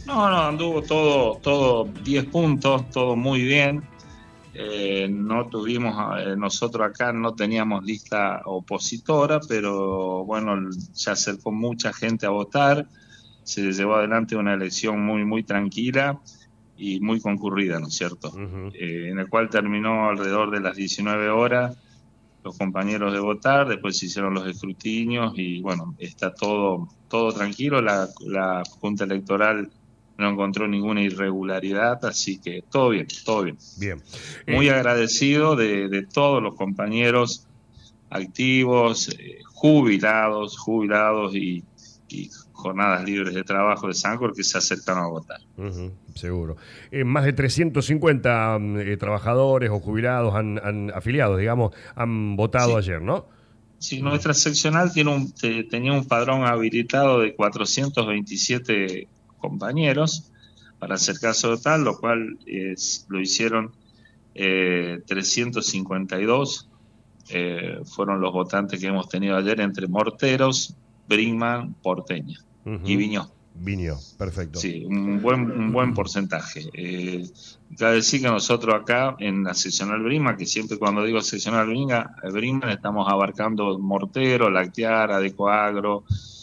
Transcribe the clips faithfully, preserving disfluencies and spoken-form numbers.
No, no, anduvo todo, todo diez puntos, todo muy bien. Eh, no tuvimos, eh, nosotros acá no teníamos lista opositora, pero bueno, se acercó mucha gente a votar, se llevó adelante una elección muy, muy tranquila y muy concurrida, ¿no es cierto? Uh-huh. Eh, en el cual terminó alrededor de las diecinueve horas los compañeros de votar, después se hicieron los escrutinios y bueno, está todo, todo tranquilo, la, la Junta Electoral no encontró ninguna irregularidad, así que todo bien, todo bien. Bien. Muy Eh, agradecido de, de todos los compañeros activos, eh, jubilados, jubilados y, y jornadas libres de trabajo de Sancor que se acercaron a votar. uh-huh, seguro. Eh, más de trescientos cincuenta eh, trabajadores o jubilados, han, han afiliados, digamos, han votado Sí, ayer, ¿no? sí, nuestra seccional tiene un, te, tenía un padrón habilitado de cuatrocientos veintisiete compañeros para hacer caso total, lo cual es, lo hicieron eh, trescientos cincuenta y dos. Eh, fueron los votantes que hemos tenido ayer entre Morteros, Brinkmann, Porteña y Uh-huh. Viñó. Viñó, perfecto. Sí, un buen, un buen porcentaje. Eh, cabe decir que nosotros acá en la seccional Brima, que siempre cuando digo seccional Brima, Brima estamos abarcando Mortero, Lacteara, Adecoagro,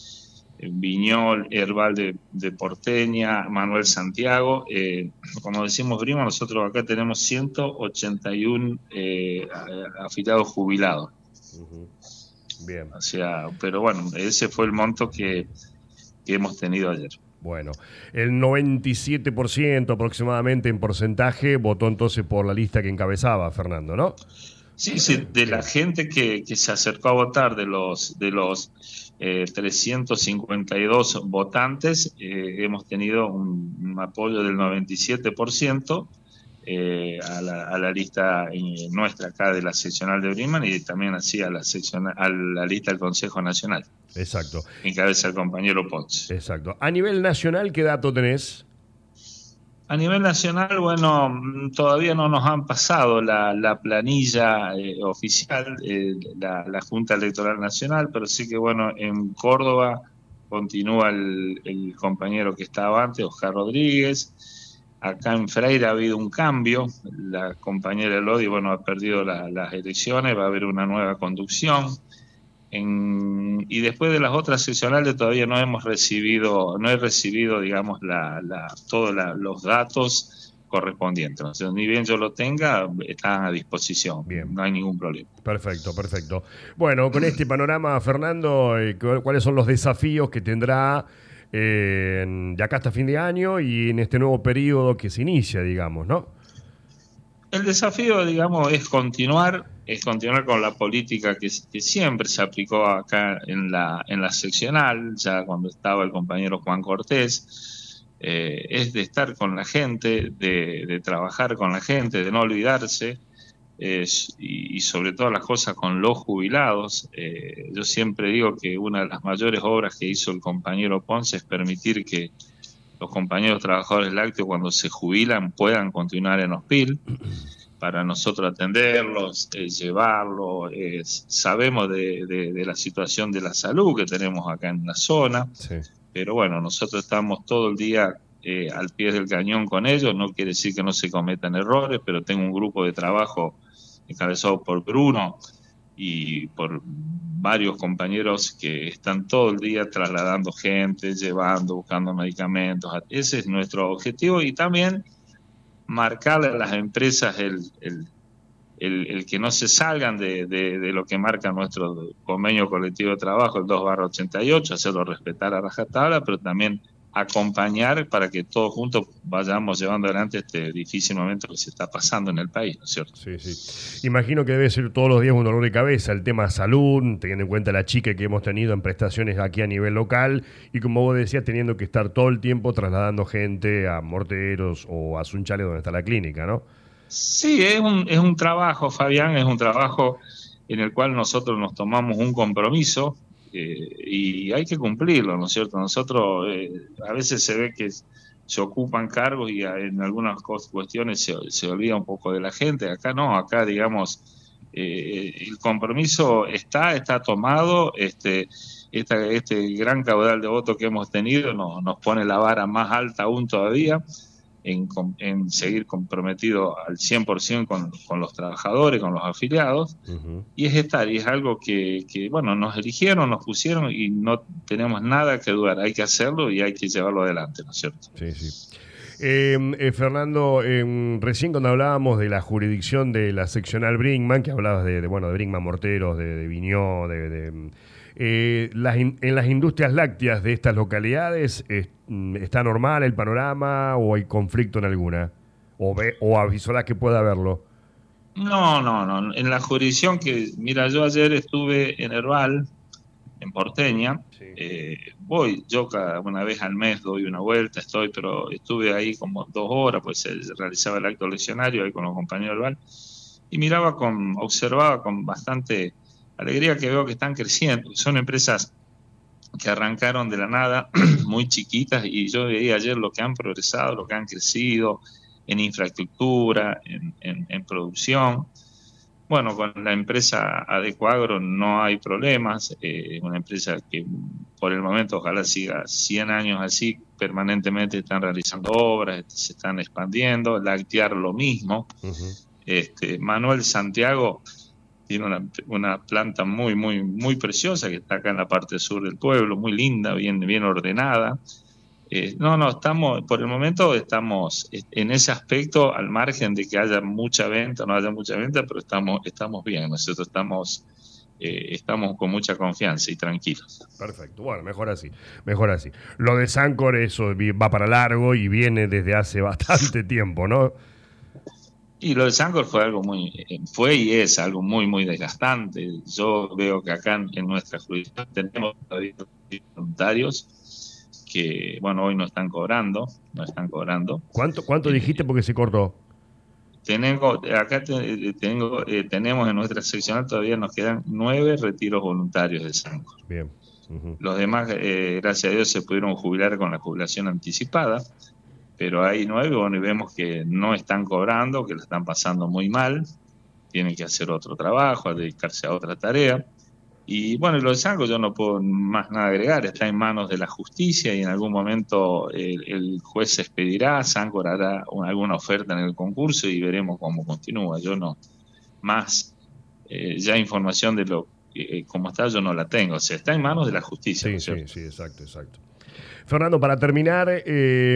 Viñol, Herbal de, de Porteña, Manuel Santiago. Eh, como decimos Brima, nosotros acá tenemos ciento ochenta y uno eh, afiliados jubilados. Uh-huh. Bien. O sea, pero bueno, ese fue el monto que, que hemos tenido ayer. Bueno, el noventa y siete por ciento aproximadamente en porcentaje votó entonces por la lista que encabezaba Fernando, ¿no? Sí, sí, de la gente que, que se acercó a votar, de los de los eh, trescientos cincuenta y dos votantes, eh, hemos tenido un, un apoyo del noventa y siete por ciento eh, a, la, a la lista eh, nuestra acá de la seccional de Brinkmann y también así a la, seccional, a la lista del Consejo Nacional. Exacto. Encabeza el compañero Ponce. Exacto. A nivel nacional, ¿qué dato tenés? A nivel nacional, bueno, todavía no nos han pasado la, la planilla eh, oficial, eh, la, la Junta Electoral Nacional, pero sí que, bueno, en Córdoba continúa el, el compañero que estaba antes, Oscar Rodríguez. Acá en Freire ha habido un cambio, la compañera Elodie, bueno, ha perdido la, las elecciones, va a haber una nueva conducción. En, y después de las otras seccionales todavía no hemos recibido, no he recibido, digamos, la, la, todos la, los datos correspondientes. O sea, ni bien yo lo tenga, están a disposición. Bien. No hay ningún problema. Perfecto, perfecto. Bueno, con este panorama, Fernando, eh, ¿cuáles son los desafíos que tendrá eh, de acá hasta fin de año y en este nuevo periodo que se inicia, digamos, ¿no? El desafío, digamos, es continuar, es continuar con la política que, que siempre se aplicó acá en la, en la seccional, ya cuando estaba el compañero Juan Cortés, eh, es de estar con la gente, de, de trabajar con la gente, de no olvidarse, eh, y, y sobre todas las cosas con los jubilados. Eh, yo siempre digo que una de las mayores obras que hizo el compañero Ponce es permitir que los compañeros trabajadores lácteos cuando se jubilan puedan continuar en Ospil para nosotros atenderlos, eh, llevarlos, eh, sabemos de, de, de la situación de la salud que tenemos acá en la zona, sí. Pero bueno, nosotros estamos todo el día eh, al pie del cañón con ellos, no quiere decir que no se cometan errores, pero tengo un grupo de trabajo encabezado por Bruno y por varios compañeros que están todo el día trasladando gente, llevando, buscando medicamentos. Ese es nuestro objetivo y también marcarle a las empresas el, el, el, el que no se salgan de, de, de lo que marca nuestro convenio colectivo de trabajo, el dos barra ochenta y ocho, hacerlo respetar a rajatabla, pero también acompañar para que todos juntos vayamos llevando adelante este difícil momento que se está pasando en el país, ¿no es cierto? Sí, sí. Imagino que debe ser todos los días un dolor de cabeza el tema salud, teniendo en cuenta la chica que hemos tenido en prestaciones aquí a nivel local y como vos decías, teniendo que estar todo el tiempo trasladando gente a Morteros o a Sunchales donde está la clínica, ¿no? Sí, es un, es un trabajo, Fabián, es un trabajo en el cual nosotros nos tomamos un compromiso eh, y hay que cumplirlo, ¿no es cierto? Nosotros eh, a veces se ve que se ocupan cargos y en algunas cuestiones se, se olvida un poco de la gente. Acá no, acá digamos, eh, el compromiso está, está tomado, este, esta, este gran caudal de votos que hemos tenido nos, nos pone la vara más alta aún todavía en, en seguir comprometido al cien por ciento con, con los trabajadores, con los afiliados, uh-huh. y es estar, y es algo que, que, bueno, nos eligieron, nos pusieron y no tenemos nada que dudar, hay que hacerlo y hay que llevarlo adelante, ¿no es cierto? Sí, sí. Eh, eh, Fernando, eh, recién cuando hablábamos de la jurisdicción de la seccional Brinkmann, que hablabas de, de bueno, de Brinkmann Morteros, de, de Viñó, de... de Eh, las in, en las industrias lácteas de estas localidades, eh, ¿está normal el panorama o hay conflicto en alguna? ¿O, ve, o avisorás que pueda haberlo? No, no, no. En la jurisdicción que, mira, yo ayer estuve en Herbal, en Porteña, sí. eh, voy, yo cada una vez al mes doy una vuelta, estoy, pero estuve ahí como dos horas, pues se realizaba el acto leccionario ahí con los compañeros de Herbal, y miraba con, observaba con bastante alegría que veo que están creciendo. Son empresas que arrancaron de la nada, muy chiquitas, y yo veía ayer lo que han progresado, lo que han crecido en infraestructura, en, en, en producción. Bueno, con la empresa Adecoagro no hay problemas, eh, una empresa que por el momento ojalá siga cien años así, permanentemente están realizando obras, se están expandiendo, Lactear lo mismo. Uh-huh. este, Manuel Santiago tiene una, una planta muy, muy, muy preciosa que está acá en la parte sur del pueblo, muy linda, bien, bien ordenada. Eh, no, no, estamos, por el momento estamos en ese aspecto, al margen de que haya mucha venta, no haya mucha venta, pero estamos, estamos bien, nosotros estamos, eh, estamos con mucha confianza y tranquilos. Perfecto, bueno, mejor así, mejor así. Lo de Sancor, eso va para largo y viene desde hace bastante tiempo, ¿no? Y lo de Sancor fue algo muy, fue y es algo muy, muy desgastante. Yo veo que acá en, en nuestra jurisdicción tenemos voluntarios que, bueno, hoy no están cobrando, no están cobrando. ¿Cuánto, cuánto eh, dijiste porque se cortó? Tengo, acá te, tengo, eh, tenemos en nuestra seccional todavía nos quedan nueve retiros voluntarios de Sancor. Bien. Uh-huh. Los demás, eh, gracias a Dios, se pudieron jubilar con la jubilación anticipada. Pero hay nueve, bueno, y vemos que no están cobrando, que lo están pasando muy mal, tienen que hacer otro trabajo, a dedicarse a otra tarea. Y bueno, y lo de Sancor yo no puedo más nada agregar, está en manos de la justicia y en algún momento el, el juez se expedirá, Sancor hará una, alguna oferta en el concurso y veremos cómo continúa. Yo no, más eh, ya información de lo eh, cómo está yo no la tengo, o sea, está en manos de la justicia. Sí, ¿no? sí, sí, exacto, exacto. Fernando, para terminar, eh,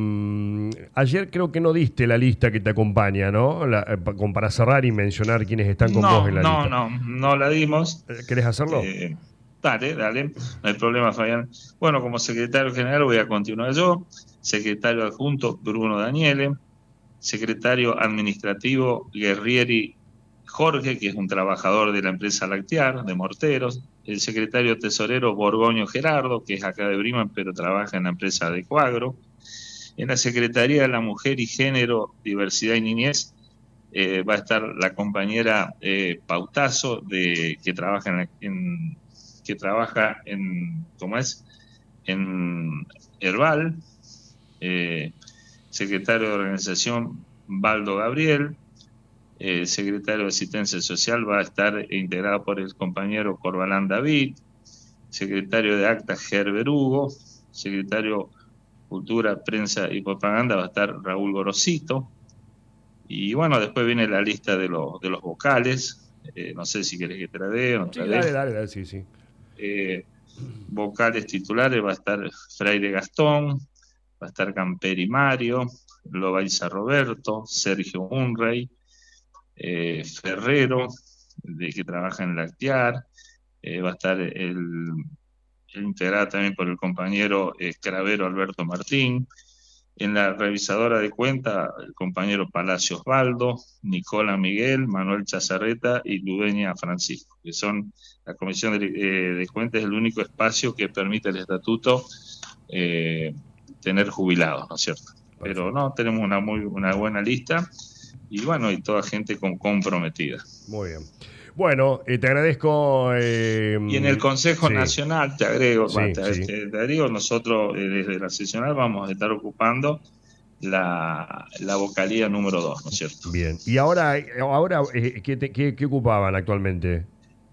ayer creo que no diste la lista que te acompaña, ¿no? La, eh, para cerrar y mencionar quiénes están con no, vos en la no, lista. No, no, no la dimos. ¿Querés hacerlo? Eh, dale, dale, no hay problema, Fabián. Bueno, como secretario general voy a continuar yo, secretario adjunto Bruno Daniele, secretario administrativo Guerrieri Jorge, que es un trabajador de la empresa Lactear, de Morteros, el secretario tesorero Borgoño Gerardo, que es acá de Brinkmann, pero trabaja en la empresa Adecoagro. En la Secretaría de la Mujer y Género, Diversidad y Niñez, eh, va a estar la compañera eh, Pautazo, de, que trabaja en, la, en que trabaja en, ¿cómo es? En Herbal, eh, secretario de Organización Baldo Gabriel. El eh, secretario de Asistencia Social va a estar integrado por el compañero Corbalán David, secretario de Actas Gerber Hugo, secretario Cultura, Prensa y Propaganda va a estar Raúl Gorosito, y bueno, después viene la lista de los, de los vocales, eh, no sé si querés que te la dé o no te la dé. Dale, dale, dale, sí, sí. Eh, vocales titulares va a estar Freire Gastón, va a estar Camperi Mario, Loaiza Roberto, Sergio Unrey, Eh, Ferrero, de que trabaja en Lactear, eh, va a estar el, el integrado también por el compañero Escravero Alberto Martín, en la revisadora de cuenta el compañero Palacio Osvaldo, Nicola Miguel, Manuel Chazarreta y Ludeña Francisco, que son la comisión de, eh, de cuentas, es el único espacio que permite el estatuto eh, tener jubilados, ¿no es cierto? Pero no, tenemos una muy una buena lista. Y bueno, y toda gente con comprometida. Muy bien. Bueno, eh, te agradezco. Eh, y en el Consejo sí. Nacional, te agrego, sí, te, sí. Te, te agrego, nosotros eh, desde la seccional vamos a estar ocupando la, la vocalía número dos, ¿no es cierto? Bien. ¿Y ahora, ahora eh, ¿qué, te, qué, qué ocupaban actualmente?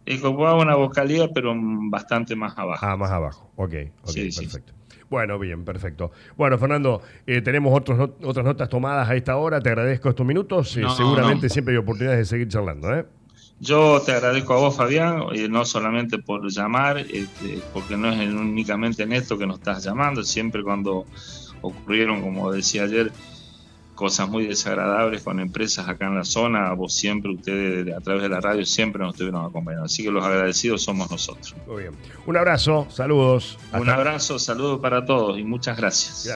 Eh, ocupaba una vocalía, pero bastante más abajo. Ah, más abajo. Ok, ok, Sí, sí. perfecto. Bueno, bien, perfecto. Bueno, Fernando, eh, tenemos otros not- otras notas tomadas a esta hora. Te agradezco estos minutos. Eh, No, seguramente no. siempre hay oportunidades de seguir charlando, ¿eh? Yo te agradezco a vos, Fabián, eh, no solamente por llamar, este, porque no es únicamente en esto que nos estás llamando, siempre cuando ocurrieron, como decía ayer, cosas muy desagradables con empresas acá en la zona, vos siempre, ustedes a través de la radio siempre nos estuvieron acompañando, así que los agradecidos somos nosotros. Muy bien. Un abrazo, saludos. Un Hasta- abrazo, saludo para todos y muchas gracias.